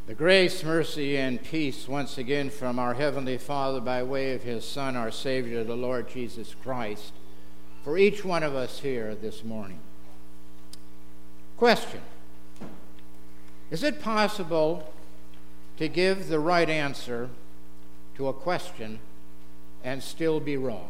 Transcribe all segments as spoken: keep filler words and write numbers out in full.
The grace, mercy, and peace once again from our Heavenly Father by way of His Son, our Savior, the Lord Jesus Christ, for each one of us here this morning. Question: is it possible to give the right answer to a question and still be wrong?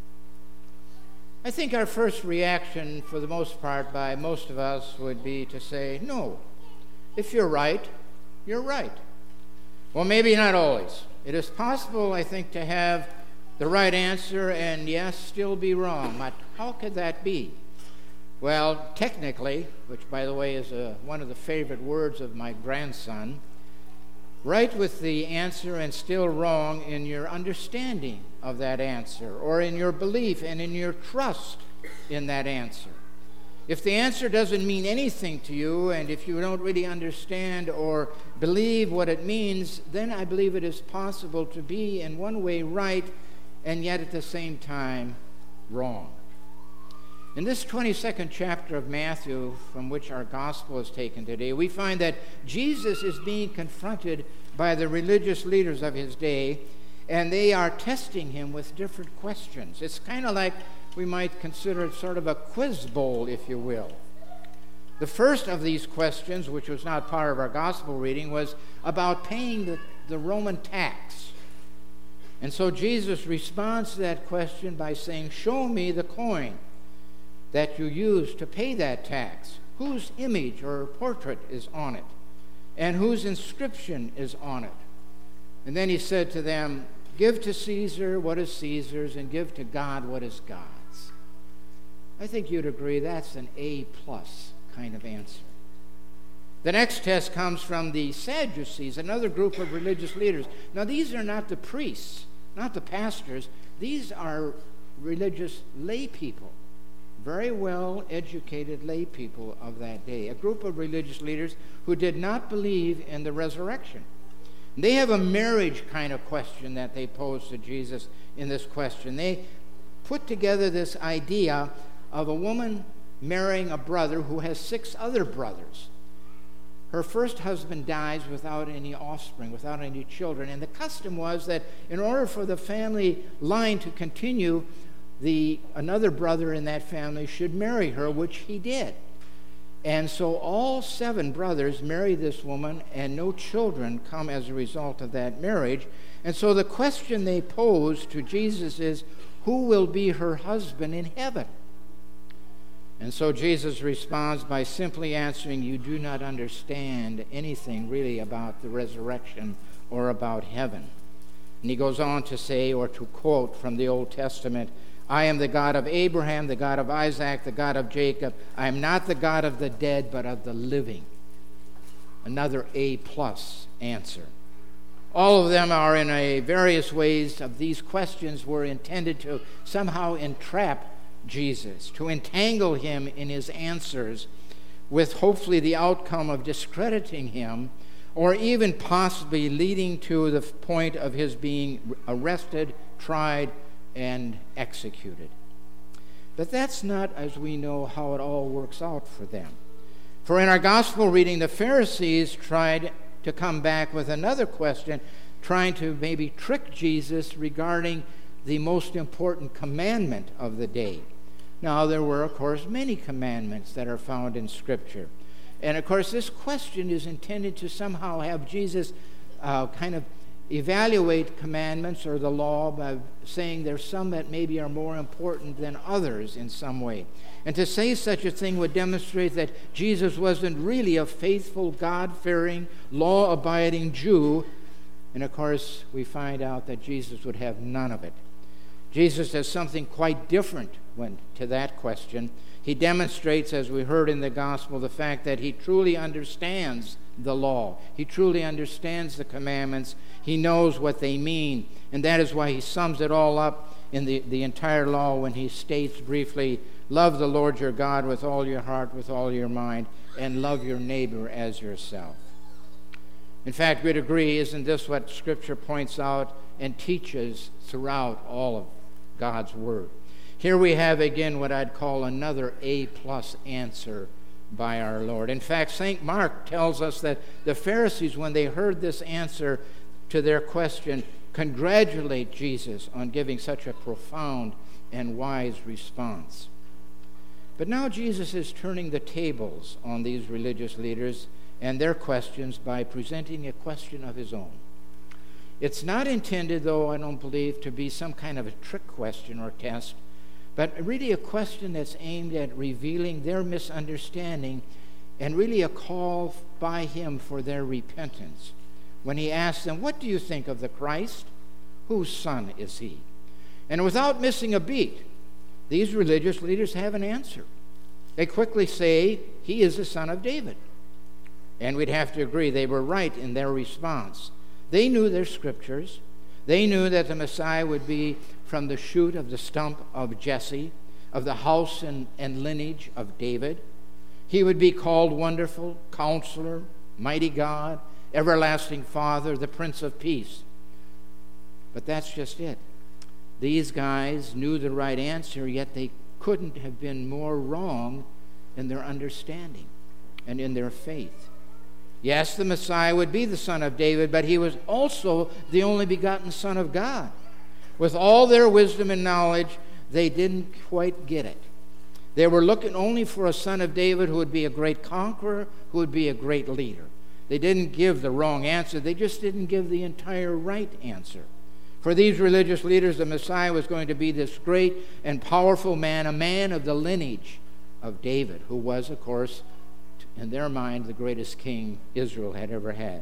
I think our first reaction, for the most part, by most of us, would be to say, no. If you're right, you're right. Well, maybe not always. It is possible, I think, to have the right answer and, yes, still be wrong. But how could that be? Well, technically, which, by the way, is a, one of the favorite words of my grandson, right with the answer and still wrong in your understanding of that answer, or in your belief and in your trust in that answer. If the answer doesn't mean anything to you, and if you don't really understand or believe what it means, then I believe it is possible to be in one way right and yet at the same time wrong. In this twenty-second chapter of Matthew, from which our gospel is taken today, we find that Jesus is being confronted by the religious leaders of his day, and they are testing him with different questions. It's kind of like we might consider it sort of a quiz bowl, if you will. The first of these questions, which was not part of our gospel reading, was about paying the, the Roman tax. And so Jesus responds to that question by saying, "Show me the coin that you use to pay that tax. Whose image or portrait is on it? And whose inscription is on it?" And then he said to them, "Give to Caesar what is Caesar's, and give to God what is God's." I think you'd agree that's an A-plus kind of answer. The next test comes from the Sadducees, another group of religious leaders. Now, these are not the priests, not the pastors. These are religious lay people, very well-educated lay people of that day, a group of religious leaders who did not believe in the resurrection. They have a marriage kind of question that they pose to Jesus in this question. They put together this idea of a woman marrying a brother who has six other brothers. Her first husband dies without any offspring, without any children, and the custom was that in order for the family line to continue, the another brother in that family should marry her, which he did. And so all seven brothers marry this woman, and no children come as a result of that marriage. And so the question they pose to Jesus is, who will be her husband in heaven? And so Jesus responds by simply answering, "You do not understand anything really about the resurrection or about heaven." And he goes on to say, or to quote from the Old Testament, "I am the God of Abraham, the God of Isaac, the God of Jacob. I am not the God of the dead, but of the living." Another A-plus answer. All of them are in a various ways of these questions were intended to somehow entrap Jesus, to entangle him in his answers, with hopefully the outcome of discrediting him, or even possibly leading to the point of his being arrested, tried, and executed. But that's not, as we know, how it all works out for them. For in our gospel reading, the Pharisees tried to come back with another question, trying to maybe trick Jesus regarding the most important commandment of the day. Now, there were, of course, many commandments that are found in Scripture. And, of course, this question is intended to somehow have Jesus uh, kind of evaluate commandments or the law by saying there's some that maybe are more important than others in some way. And to say such a thing would demonstrate that Jesus wasn't really a faithful, God-fearing, law-abiding Jew. And, of course, we find out that Jesus would have none of it. Jesus has something quite different when, to that question. He demonstrates, as we heard in the gospel, the fact that he truly understands the law. He truly understands the commandments. He knows what they mean. And that is why he sums it all up in the, the entire law when he states briefly, "Love the Lord your God with all your heart, with all your mind, and love your neighbor as yourself." In fact, we'd agree, isn't this what Scripture points out and teaches throughout all of God's Word? Here we have again what I'd call another A-plus answer by our Lord. In fact, Saint Mark tells us that the Pharisees, when they heard this answer to their question, congratulate Jesus on giving such a profound and wise response. But now Jesus is turning the tables on these religious leaders and their questions by presenting a question of his own. It's not intended, though, I don't believe, to be some kind of a trick question or test, but really a question that's aimed at revealing their misunderstanding and really a call by him for their repentance. When he asks them, "What do you think of the Christ? Whose son is he?" And without missing a beat, these religious leaders have an answer. They quickly say, "He is the son of David." And we'd have to agree they were right in their response. They knew their scriptures. They knew that the Messiah would be from the shoot of the stump of Jesse, of the house and, and lineage of David. He would be called Wonderful, Counselor, Mighty God, Everlasting Father, the Prince of Peace. But that's just it. These guys knew the right answer, yet they couldn't have been more wrong in their understanding and in their faith. Yes, the Messiah would be the son of David, but he was also the only begotten Son of God. With all their wisdom and knowledge, they didn't quite get it. They were looking only for a son of David who would be a great conqueror, who would be a great leader. They didn't give the wrong answer. They just didn't give the entire right answer. For these religious leaders, the Messiah was going to be this great and powerful man, a man of the lineage of David, who was, of course, in their mind, the greatest king Israel had ever had.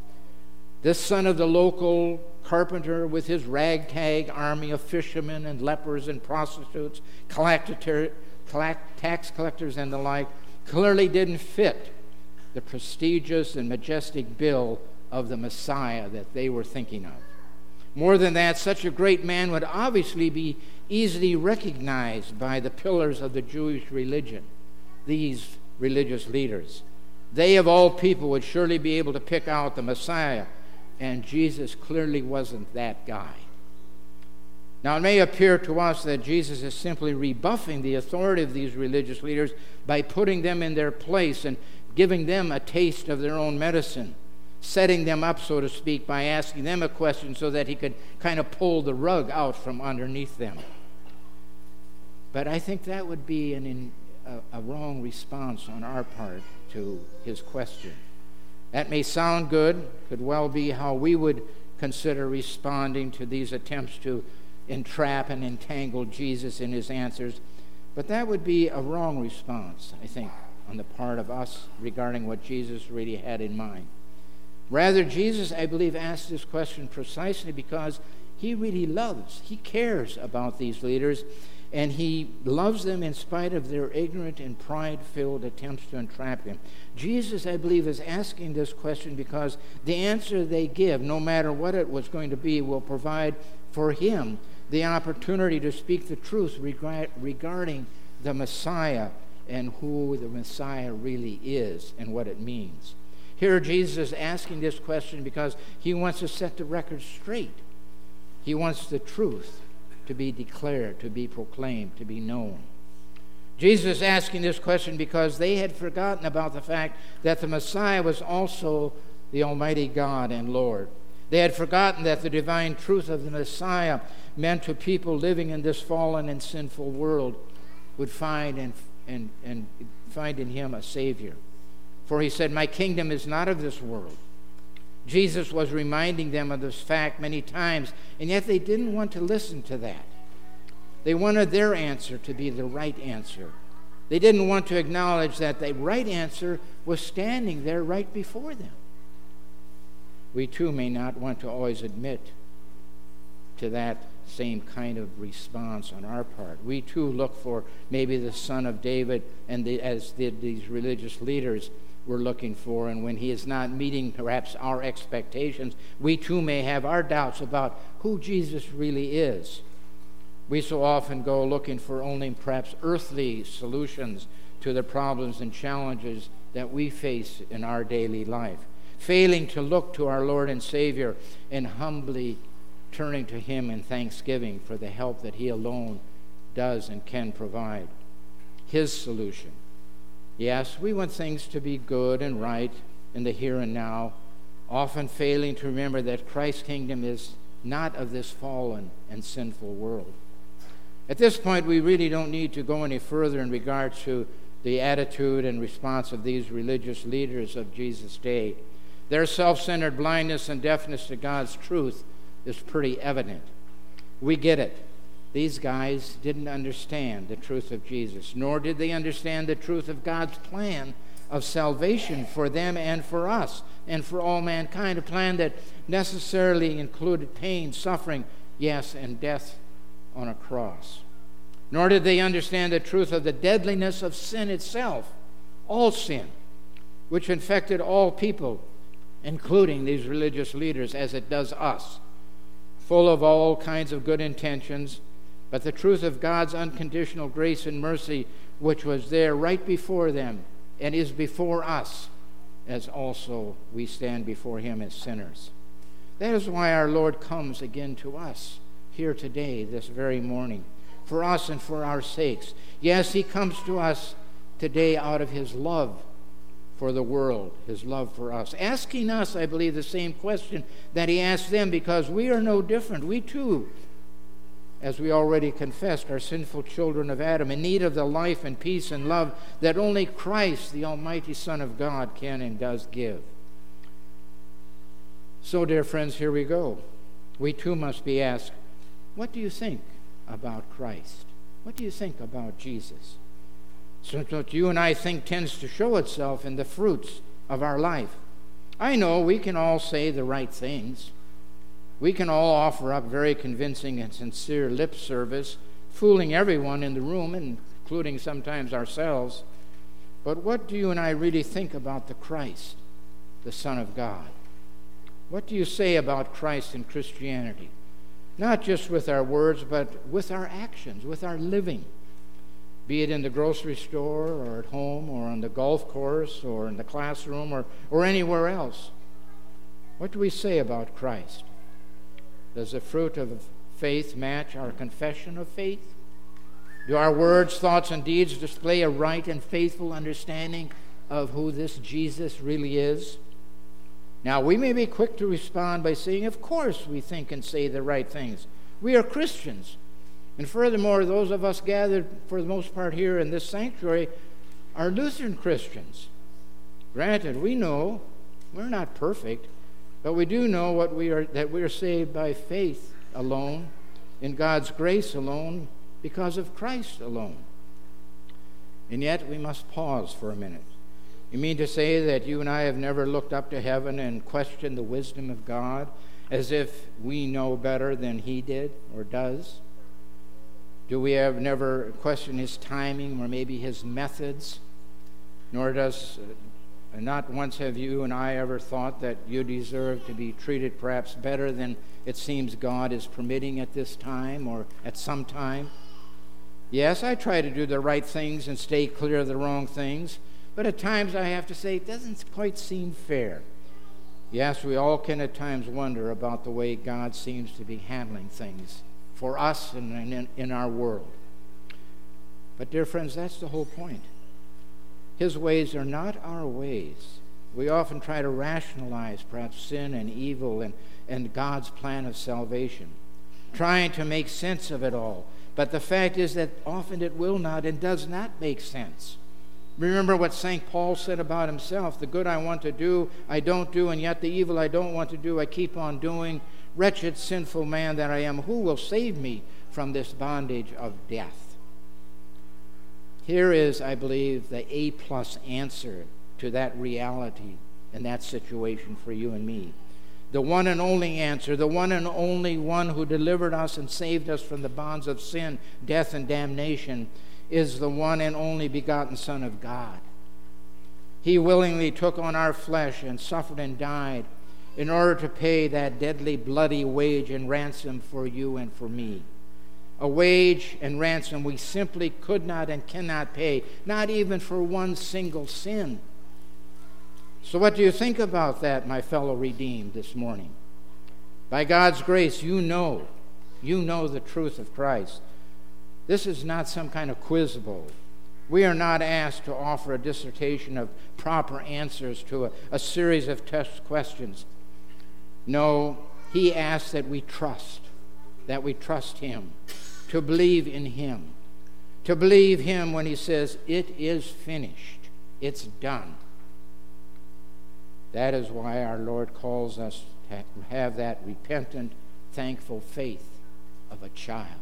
This son of the local carpenter with his ragtag army of fishermen and lepers and prostitutes, collector, tax collectors and the like, clearly didn't fit the prestigious and majestic bill of the Messiah that they were thinking of. More than that, such a great man would obviously be easily recognized by the pillars of the Jewish religion, these religious leaders. They, of all people, would surely be able to pick out the Messiah, and Jesus clearly wasn't that guy. Now, it may appear to us that Jesus is simply rebuffing the authority of these religious leaders by putting them in their place and giving them a taste of their own medicine, setting them up, so to speak, by asking them a question so that he could kind of pull the rug out from underneath them. But I think that would be an in, a, a wrong response on our part to his question. That may sound good, could well be how we would consider responding to these attempts to entrap and entangle Jesus in his answers, but that would be a wrong response, I think, on the part of us regarding what Jesus really had in mind. Rather, Jesus, I believe, asked this question precisely because he really loves, he cares about these leaders, and he loves them in spite of their ignorant and pride-filled attempts to entrap him. Jesus, I believe, is asking this question because the answer they give, no matter what it was going to be, will provide for him the opportunity to speak the truth regarding the Messiah and who the Messiah really is and what it means. Here, Jesus is asking this question because he wants to set the record straight. He wants the truth to be declared, to be proclaimed, to be known. Jesus is asking this question because they had forgotten about the fact that the Messiah was also the Almighty God and Lord. They had forgotten that the divine truth of the Messiah meant to people living in this fallen and sinful world would find and, and, and find in him a Savior. For he said, "My kingdom is not of this world." Jesus was reminding them of this fact many times, and yet they didn't want to listen to that. They wanted their answer to be the right answer. They didn't want to acknowledge that the right answer was standing there right before them. We too may not want to always admit to that same kind of response on our part. We too look for maybe the Son of David, and the, as did these religious leaders were looking for, and when he is not meeting perhaps our expectations, we too may have our doubts about who Jesus really is. We so often go looking for only perhaps earthly solutions to the problems and challenges that we face in our daily life, failing to look to our Lord and Savior and humbly turning to him in thanksgiving for the help that he alone does and can provide, his solution Yes, we want things to be good and right in the here and now, often failing to remember that Christ's kingdom is not of this fallen and sinful world. At this point, we really don't need to go any further in regards to the attitude and response of these religious leaders of Jesus' day. Their self-centered blindness and deafness to God's truth is pretty evident. We get it. These guys didn't understand the truth of Jesus, nor did they understand the truth of God's plan of salvation for them and for us and for all mankind, a plan that necessarily included pain, suffering, yes, and death on a cross. Nor did they understand the truth of the deadliness of sin itself, all sin, which infected all people, including these religious leaders, as it does us, full of all kinds of good intentions, but the truth of God's unconditional grace and mercy, which was there right before them and is before us, as also we stand before him as sinners. That is why our Lord comes again to us here today, this very morning, for us and for our sakes. Yes, he comes to us today out of his love for the world, his love for us, asking us, I believe, the same question that he asked them, because we are no different. We too, as we already confessed, are sinful children of Adam, in need of the life and peace and love that only Christ, the Almighty Son of God, can and does give. So, dear friends, here we go. We too must be asked, what do you think about Christ? What do you think about Jesus? Since what you and I think tends to show itself in the fruits of our life. I know we can all say the right things. We can all offer up very convincing and sincere lip service, fooling everyone in the room, including sometimes ourselves. But what do you and I really think about the Christ, the Son of God? What do you say about Christ and Christianity? Not just with our words, but with our actions, with our living. Be it in the grocery store or at home or on the golf course or in the classroom or, or anywhere else. What do we say about Christ? Does the fruit of faith match our confession of faith? Do our words, thoughts, and deeds display a right and faithful understanding of who this Jesus really is? Now, we may be quick to respond by saying, of course we think and say the right things. We are Christians. And furthermore, those of us gathered for the most part here in this sanctuary are Lutheran Christians. Granted, we know we're not perfect, but we do know what we are, that we are saved by faith alone, in God's grace alone, because of Christ alone. And yet we must pause for a minute. You mean to say that you and I have never looked up to heaven and questioned the wisdom of God as if we know better than he did or does? Do we have never questioned his timing or maybe his methods? Nor does, uh, not once have you and I ever thought that you deserve to be treated perhaps better than it seems God is permitting at this time or at some time. Yes, I try to do the right things and stay clear of the wrong things, but at times I have to say it doesn't quite seem fair. Yes, we all can at times wonder about the way God seems to be handling things for us and in, in our world. But dear friends, that's the whole point. His ways are not our ways. We often try to rationalize perhaps sin and evil and, and God's plan of salvation, trying to make sense of it all. But the fact is that often it will not and does not make sense. Remember what Saint Paul said about himself: the good I want to do, I don't do, and yet the evil I don't want to do, I keep on doing. Wretched, sinful man that I am, who will save me from this bondage of death? Here is, I believe, the A-plus answer to that reality and that situation for you and me. The one and only answer, the one and only one who delivered us and saved us from the bonds of sin, death, and damnation, is the one and only begotten Son of God. He willingly took on our flesh and suffered and died in order to pay that deadly, bloody wage and ransom for you and for me. A wage and ransom we simply could not and cannot pay, not even for one single sin. So what do you think about that, my fellow redeemed, this morning? By God's grace, you know, you know the truth of Christ. This is not some kind of quiz bowl We are not asked to offer a dissertation of proper answers to a, a series of test questions. No, he asks that we trust, that we trust him, to believe in him, to believe him when he says, it is finished, it's done. That is why our Lord calls us to have that repentant, thankful faith of a child.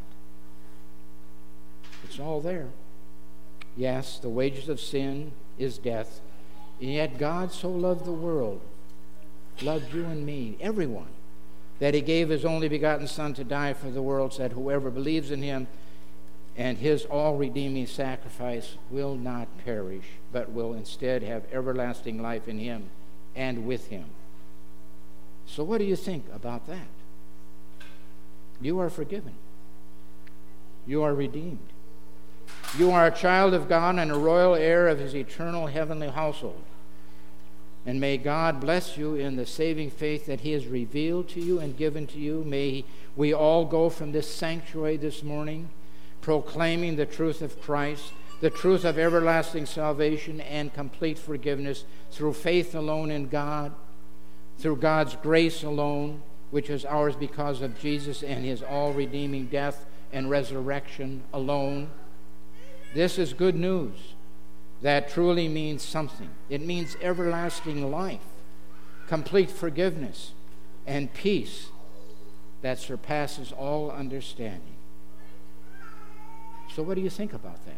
It's all there. Yes, the wages of sin is death, and yet God so loved the world, loved you and me, everyone, that he gave his only begotten Son to die for the world, so that whoever believes in him and his all-redeeming sacrifice will not perish, but will instead have everlasting life in him and with him. So what do you think about that? You are forgiven. You are redeemed. You are a child of God and a royal heir of his eternal heavenly household. And may God bless you in the saving faith that he has revealed to you and given to you. May we all go from this sanctuary this morning proclaiming the truth of Christ, the truth of everlasting salvation and complete forgiveness through faith alone in God, through God's grace alone, which is ours because of Jesus and his all-redeeming death and resurrection alone. This is good news that truly means something. It means everlasting life, complete forgiveness, and peace that surpasses all understanding. So what do you think about that?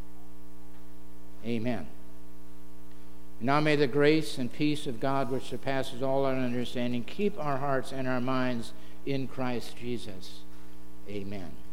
Amen. Now may the grace and peace of God, which surpasses all our understanding, keep our hearts and our minds in Christ Jesus. Amen.